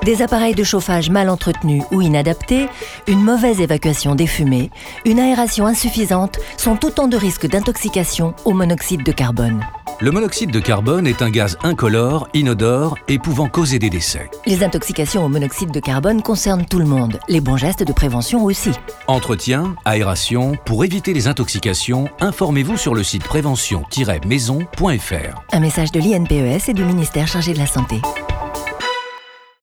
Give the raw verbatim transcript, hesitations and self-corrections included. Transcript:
Des appareils de chauffage mal entretenus ou inadaptés, une mauvaise évacuation des fumées, une aération insuffisante sont autant de risques d'intoxication au monoxyde de carbone. Le monoxyde de carbone est un gaz incolore, inodore et pouvant causer des décès. Les intoxications au monoxyde de carbone concernent tout le monde. Les bons gestes de prévention aussi. Entretien, aération, pour éviter les intoxications, informez-vous sur le site prévention tiret maison point f r. Un message de l'I N P E S et du ministère chargé de la Santé.